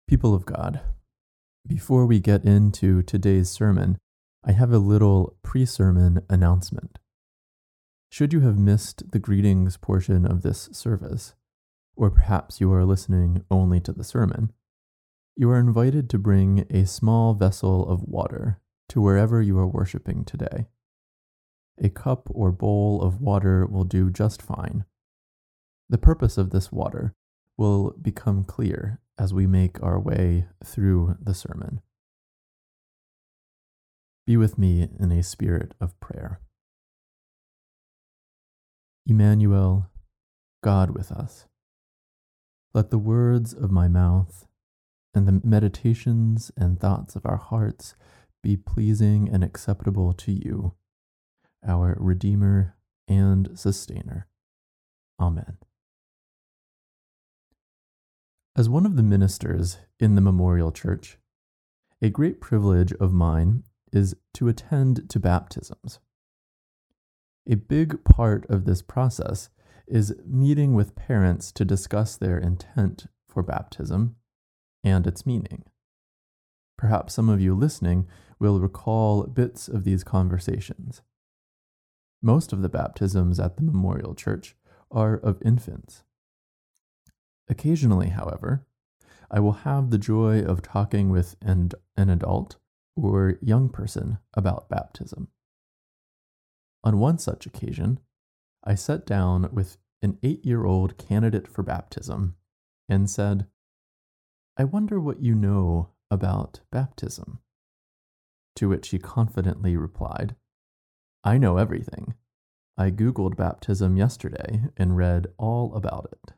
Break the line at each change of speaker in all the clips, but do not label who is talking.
People of God, before we get into today's sermon, I have a little pre-sermon announcement. Should you have missed the greetings portion of this service, or perhaps you are listening only to the sermon, you are invited to bring a small vessel of water to wherever you are worshiping today. A cup or bowl of water will do just fine. The purpose of this water will become clear as we make our way through the sermon. Be with me in a spirit of prayer. Emmanuel, God with us, let the words of my mouth and the meditations and thoughts of our hearts be pleasing and acceptable to you, our Redeemer and Sustainer. Amen. As one of the ministers in the Memorial Church, a great privilege of mine is to attend to baptisms. A big part of this process is meeting with parents to discuss their intent for baptism and its meaning. Perhaps some of you listening will recall bits of these conversations. Most of the baptisms at the Memorial Church are of infants. Occasionally, however, I will have the joy of talking with an adult or young person about baptism. On one such occasion, I sat down with an 8-year-old candidate for baptism and said, "I wonder what you know about baptism." To which he confidently replied, "I know everything. I Googled baptism yesterday and read all about it."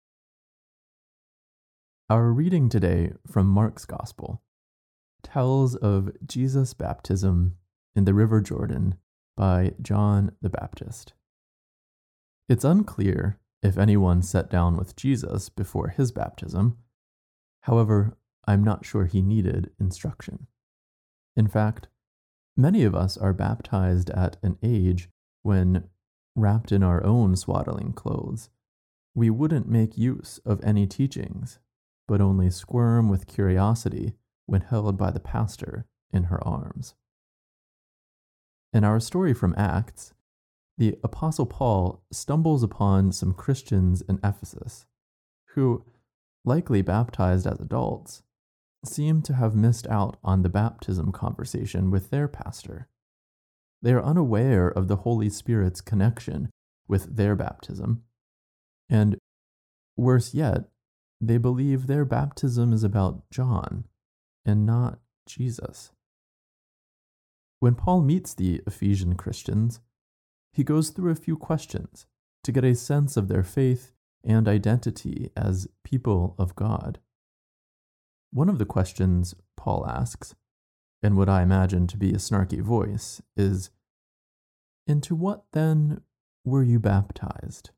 Our reading today from Mark's Gospel tells of Jesus' baptism in the River Jordan by John the Baptist. It's unclear if anyone sat down with Jesus before his baptism. However, I'm not sure he needed instruction. In fact, many of us are baptized at an age when, wrapped in our own swaddling clothes, we wouldn't make use of any teachings, but only squirm with curiosity when held by the pastor in her arms. In our story from Acts, the Apostle Paul stumbles upon some Christians in Ephesus who, likely baptized as adults, seem to have missed out on the baptism conversation with their pastor. They are unaware of the Holy Spirit's connection with their baptism, and worse yet, they believe their baptism is about John and not Jesus. When Paul meets the Ephesian Christians, he goes through a few questions to get a sense of their faith and identity as people of God. One of the questions Paul asks, in what I imagine to be a snarky voice, is, "Into what then were you baptized?"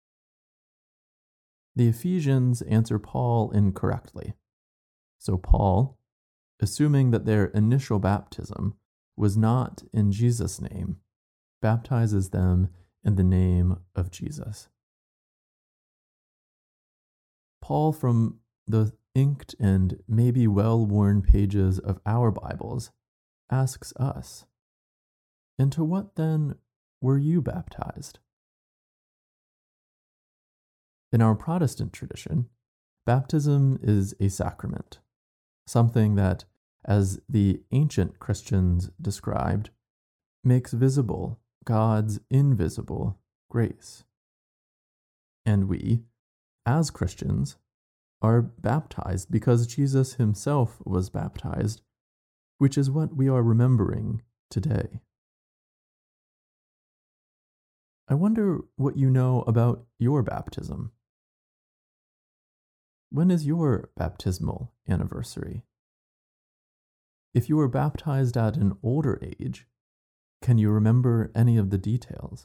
The Ephesians answer Paul incorrectly. So Paul, assuming that their initial baptism was not in Jesus' name, baptizes them in the name of Jesus. Paul, from the inked and maybe well-worn pages of our Bibles, asks us, "Into what then were you baptized?" In our Protestant tradition, baptism is a sacrament, something that, as the ancient Christians described, makes visible God's invisible grace. And we, as Christians, are baptized because Jesus himself was baptized, which is what we are remembering today. I wonder what you know about your baptism. When is your baptismal anniversary? If you were baptized at an older age, can you remember any of the details?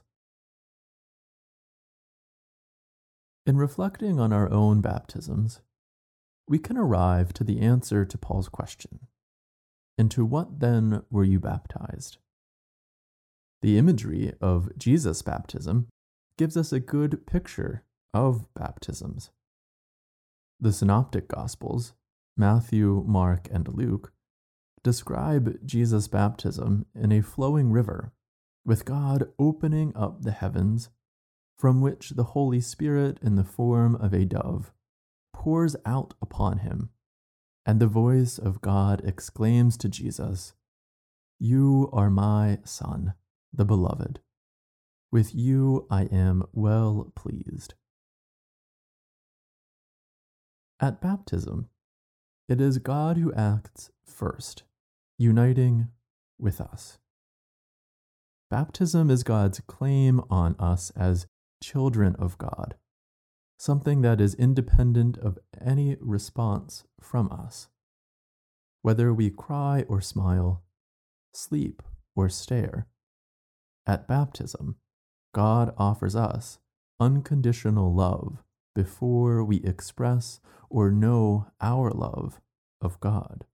In reflecting on our own baptisms, we can arrive to the answer to Paul's question, "Into what then were you baptized?" The imagery of Jesus' baptism gives us a good picture of baptisms. The Synoptic Gospels Matthew, Mark, and Luke, describe Jesus' baptism in a flowing river, with God opening up the heavens, from which the Holy Spirit, in the form of a dove, pours out upon him, and the voice of God exclaims to Jesus, "You are my Son, the Beloved. With you I am well pleased." At baptism, it is God who acts first, uniting with us. Baptism is God's claim on us as children of God, something that is independent of any response from us. Whether we cry or smile, sleep or stare, at baptism, God offers us unconditional love before we express or know our love of God.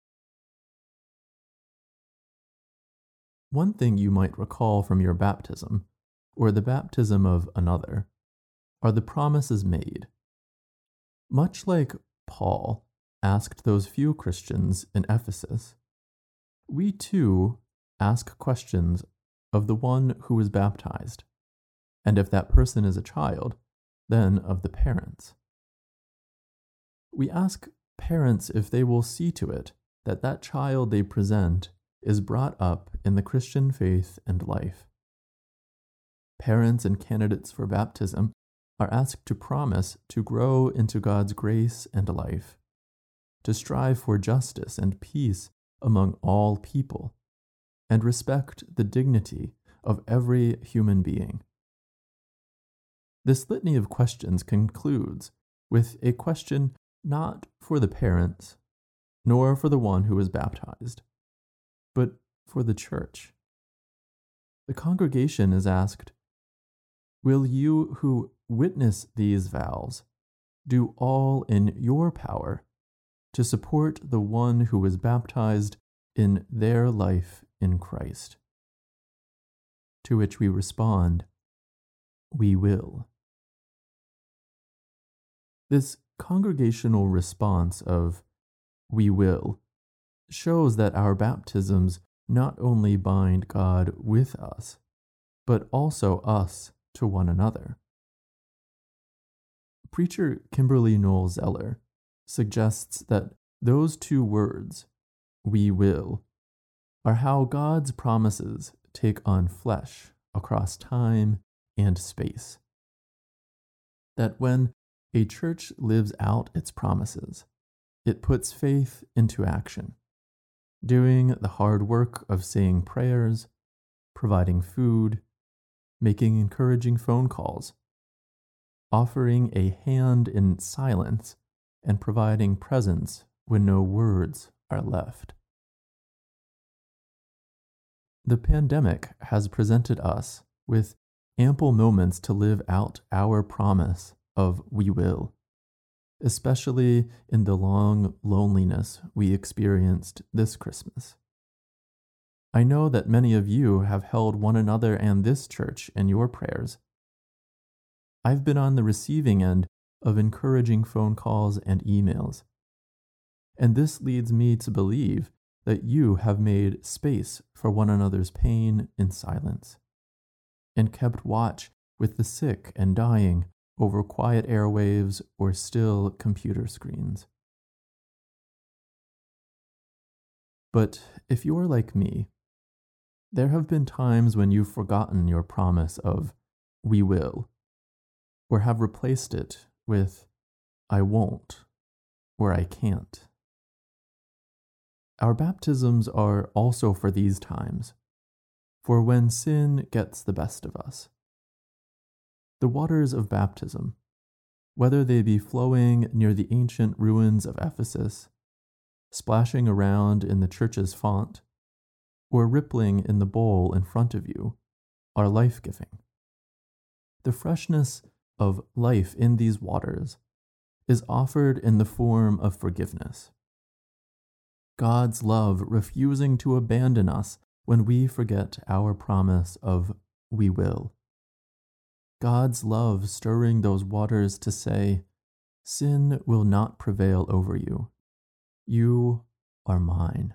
One thing you might recall from your baptism, or the baptism of another, are the promises made. Much like Paul asked those few Christians in Ephesus, we too ask questions of the one who is baptized, and if that person is a child, then of the parents. We ask parents if they will see to it that that child they present is brought up in the Christian faith and life. Parents and candidates for baptism are asked to promise to grow into God's grace and life, to strive for justice and peace among all people, and respect the dignity of every human being. This litany of questions concludes with a question not for the parents, nor for the one who is baptized, but for the church. The congregation is asked, "Will you who witness these vows do all in your power to support the one who was baptized in their life in Christ?" To which we respond, "We will." This congregational response of "we will" shows that our baptisms not only bind God with us, but also us to one another. Preacher Kimberly Noel Zeller suggests that those two words, "we will," are how God's promises take on flesh across time and space. That when a church lives out its promises, it puts faith into action, doing the hard work of saying prayers, providing food, making encouraging phone calls, offering a hand in silence, and providing presence when no words are left. The pandemic has presented us with ample moments to live out our promise of "we will," especially in the long loneliness we experienced this Christmas. I know that many of you have held one another and this church in your prayers. I've been on the receiving end of encouraging phone calls and emails, and this leads me to believe that you have made space for one another's pain in silence, and kept watch with the sick and dying over quiet airwaves or still computer screens. But if you're like me, there have been times when you've forgotten your promise of "we will," or have replaced it with "I won't," or "I can't." Our baptisms are also for these times, for when sin gets the best of us. The waters of baptism, whether they be flowing near the ancient ruins of Ephesus, splashing around in the church's font, or rippling in the bowl in front of you, are life-giving. The freshness of life in these waters is offered in the form of forgiveness. God's love refusing to abandon us when we forget our promise of "we will." God's love stirring those waters to say, "Sin will not prevail over you. You are mine.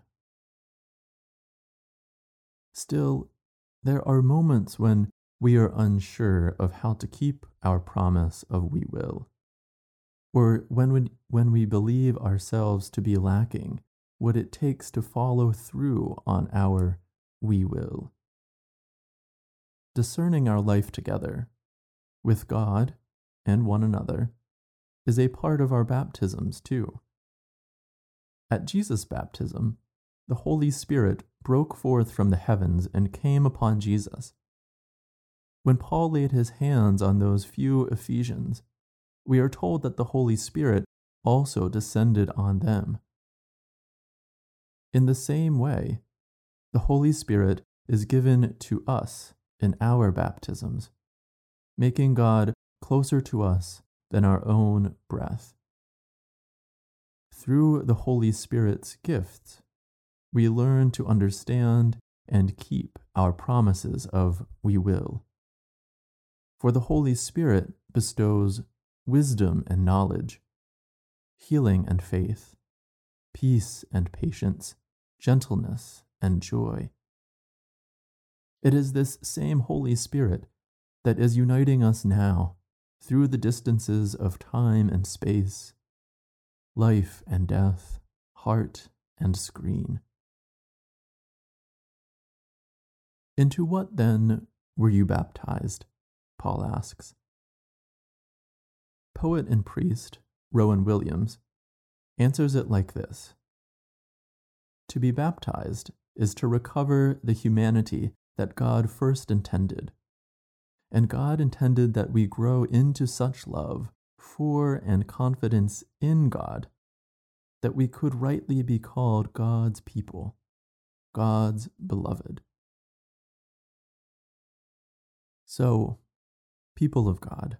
Still, there are moments when we are unsure of how to keep our promise of we will, or when we believe ourselves to be lacking what it takes to follow through on our we will. Discerning our life together, with God and one another, is a part of our baptisms too. At Jesus' baptism, the Holy Spirit broke forth from the heavens and came upon Jesus. When Paul laid his hands on those few Ephesians, we are told that the Holy Spirit also descended on them. In the same way, the Holy Spirit is given to us in our baptisms, making God closer to us than our own breath. Through the Holy Spirit's gifts, we learn to understand and keep our promises of we will. For the Holy Spirit bestows wisdom and knowledge, healing and faith, peace and patience, gentleness and joy. It is this same Holy Spirit that is uniting us now through the distances of time and space, life and death, heart and screen. Into what then were you baptized? Paul asks. Poet and priest Rowan Williams answers it like this: to be baptized is to recover the humanity that God first intended, and God intended that we grow into such love for and confidence in God that we could rightly be called God's people, God's beloved. So, people of God,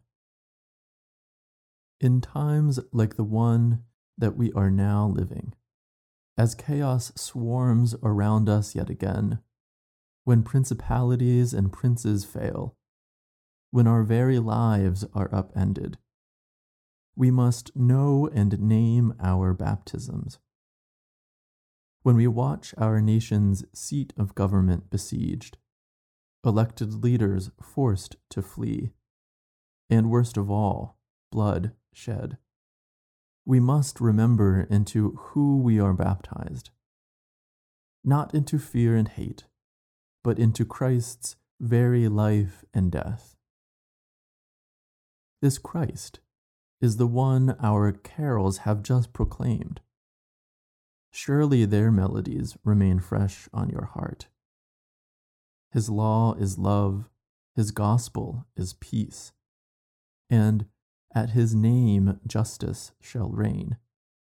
in times like the one that we are now living, as chaos swarms around us yet again, when principalities and princes fail, when our very lives are upended, we must know and name our baptisms. When we watch our nation's seat of government besieged, elected leaders forced to flee, and worst of all, blood shed, we must remember into who we are baptized, not into fear and hate, but into Christ's very life and death. This Christ is the one our carols have just proclaimed. Surely their melodies remain fresh on your heart. His law is love, his gospel is peace, and at his name justice shall reign.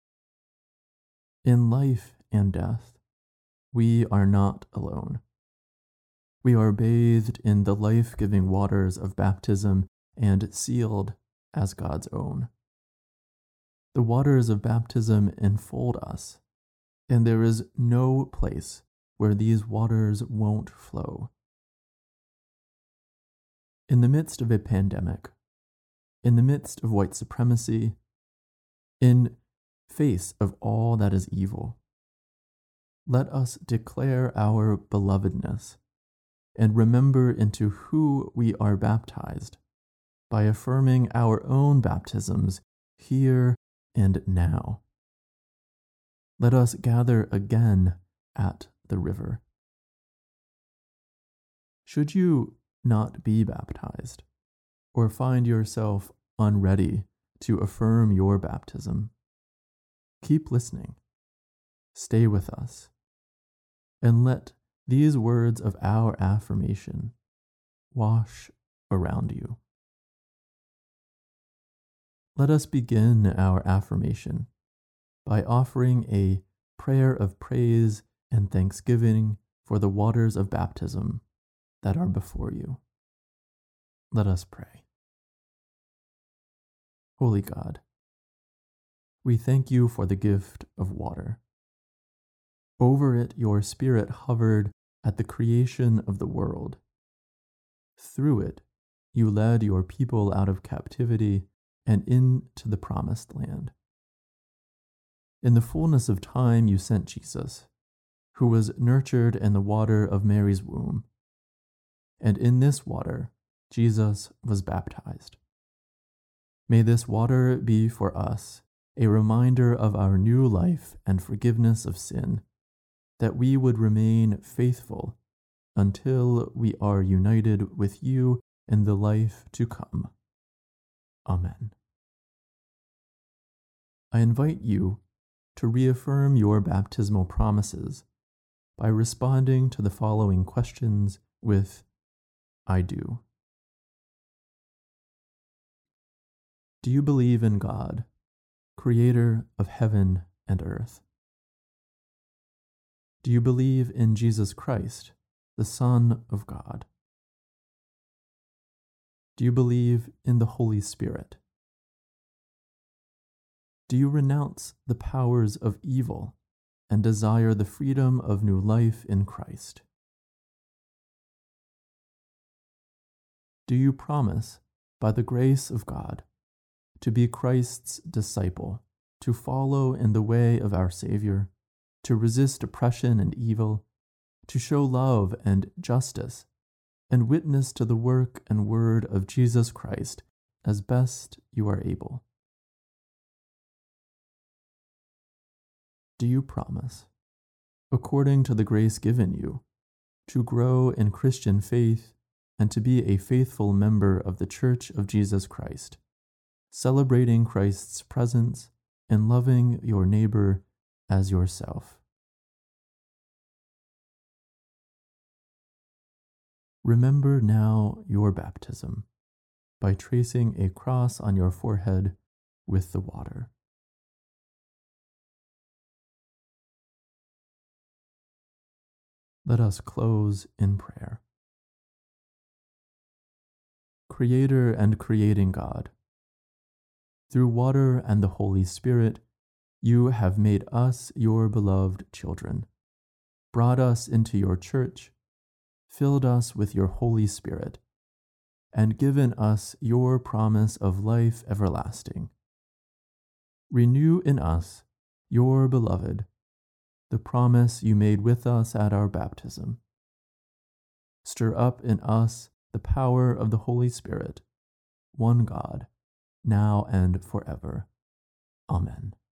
In life and death, we are not alone. We are bathed in the life-giving waters of baptism and sealed as God's own. The waters of baptism enfold us, and there is no place where these waters won't flow. In the midst of a pandemic, in the midst of white supremacy, in face of all that is evil, let us declare our belovedness and remember into who we are baptized by affirming our own baptisms here and now. Let us gather again at the river. Should you not be baptized, or find yourself unready to affirm your baptism, keep listening, stay with us, and let these words of our affirmation wash around you. Let us begin our affirmation by offering a prayer of praise and thanksgiving for the waters of baptism that are before you. Let us pray. Holy God, we thank you for the gift of water. Over it your Spirit hovered at the creation of the world. Through it you led your people out of captivity and into the promised land. In the fullness of time you sent Jesus, who was nurtured in the water of Mary's womb. And in this water Jesus was baptized. May this water be for us a reminder of our new life and forgiveness of sin, that we would remain faithful until we are united with you in the life to come. Amen. I invite you to reaffirm your baptismal promises by responding to the following questions with I do. Do you believe in God, creator of heaven and earth? Do you believe in Jesus Christ, the Son of God? Do you believe in the Holy Spirit? Do you renounce the powers of evil and desire the freedom of new life in Christ? Do you promise, by the grace of God, to be Christ's disciple, to follow in the way of our Savior, to resist oppression and evil, to show love and justice, and witness to the work and word of Jesus Christ as best you are able? Do you promise, according to the grace given you, to grow in Christian faith and to be a faithful member of the Church of Jesus Christ, celebrating Christ's presence and loving your neighbor as yourself? Remember now your baptism by tracing a cross on your forehead with the water. Let us close in prayer. Creator and creating God, through water and the Holy Spirit, you have made us your beloved children, brought us into your church, filled us with your Holy Spirit, and given us your promise of life everlasting. Renew in us, your beloved, the promise you made with us at our baptism. Stir up in us the power of the Holy Spirit, one God, now and forever. Amen.